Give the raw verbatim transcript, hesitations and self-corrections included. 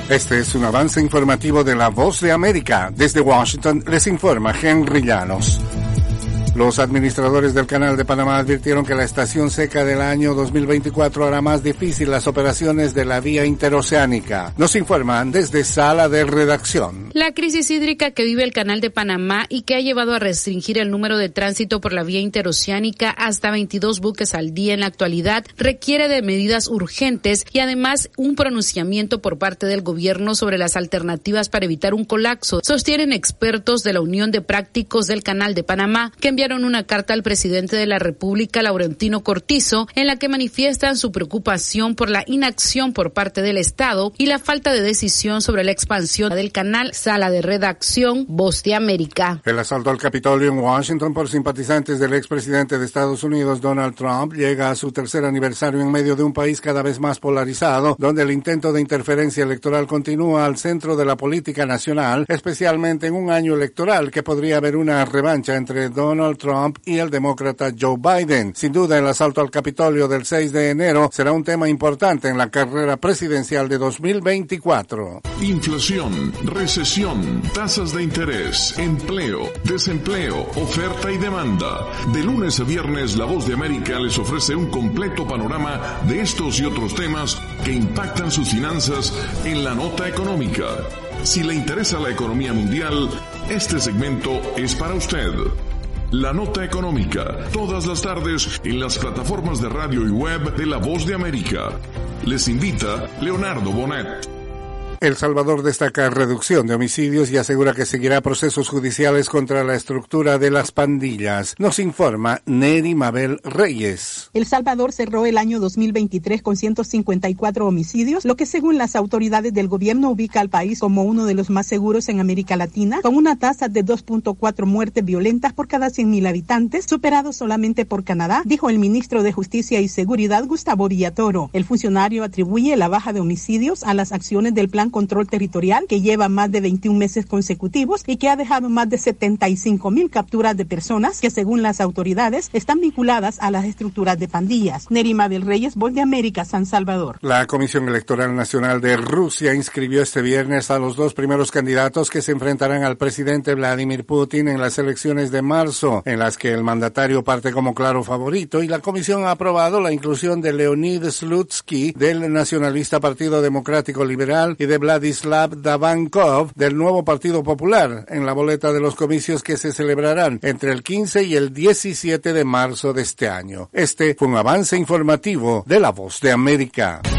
Este es un avance informativo de La Voz de América. Desde Washington les informa Henry Llanos. Los administradores del Canal de Panamá advirtieron que la estación seca del año dos mil veinticuatro hará más difícil las operaciones de la vía interoceánica. Nos informan desde Sala de Redacción. La crisis hídrica que vive el Canal de Panamá y que ha llevado a restringir el número de tránsito por la vía interoceánica hasta veintidós buques al día en la actualidad requiere de medidas urgentes y además un pronunciamiento por parte del gobierno sobre las alternativas para evitar un colapso, sostienen expertos de la Unión de Prácticos del Canal de Panamá, que enviaron una carta al presidente de la República, Laurentino Cortizo, en la que manifiestan su preocupación por la inacción por parte del Estado y la falta de decisión sobre la expansión del canal. Sala de Redacción, Voz de América. El asalto al Capitolio en Washington por simpatizantes del expresidente de Estados Unidos, Donald Trump, llega a su tercer aniversario en medio de un país cada vez más polarizado, donde el intento de interferencia electoral continúa al centro de la política nacional, especialmente en un año electoral que podría haber una revancha entre Donald Trump y el demócrata Joe Biden. Sin duda, el asalto al Capitolio del seis de enero será un tema importante en la carrera presidencial de dos mil veinticuatro. Inflación, recesión, tasas de interés, empleo, desempleo, oferta y demanda. De lunes a viernes, La Voz de América les ofrece un completo panorama de estos y otros temas que impactan sus finanzas en la nota económica. Si le interesa la economía mundial, este segmento es para usted. La Nota Económica, todas las tardes en las plataformas de radio y web de La Voz de América. Les invita Leonardo Bonet. El Salvador destaca reducción de homicidios y asegura que seguirá procesos judiciales contra la estructura de las pandillas. Nos informa Neri Mabel Reyes. El Salvador cerró el año dos mil veintitrés con ciento cincuenta y cuatro homicidios, lo que según las autoridades del gobierno ubica al país como uno de los más seguros en América Latina, con una tasa de dos punto cuatro muertes violentas por cada cien mil habitantes, superado solamente por Canadá, dijo el ministro de Justicia y Seguridad, Gustavo Villatoro. El funcionario atribuye la baja de homicidios a las acciones del Plan Control Territorial, que lleva más de veintiún meses consecutivos y que ha dejado más de setenta y cinco mil capturas de personas que, según las autoridades, están vinculadas a las estructuras de pandillas. Nerima del Reyes, Voz de América, San Salvador. La Comisión Electoral Nacional de Rusia inscribió este viernes a los dos primeros candidatos que se enfrentarán al presidente Vladimir Putin en las elecciones de marzo, en las que el mandatario parte como claro favorito, y la comisión ha aprobado la inclusión de Leonid Slutsky del nacionalista Partido Democrático Liberal y de Vladislav Davankov del Nuevo Partido Popular en la boleta de los comicios que se celebrarán entre el quince y el diecisiete de marzo de este año. Este fue un avance informativo de La Voz de América.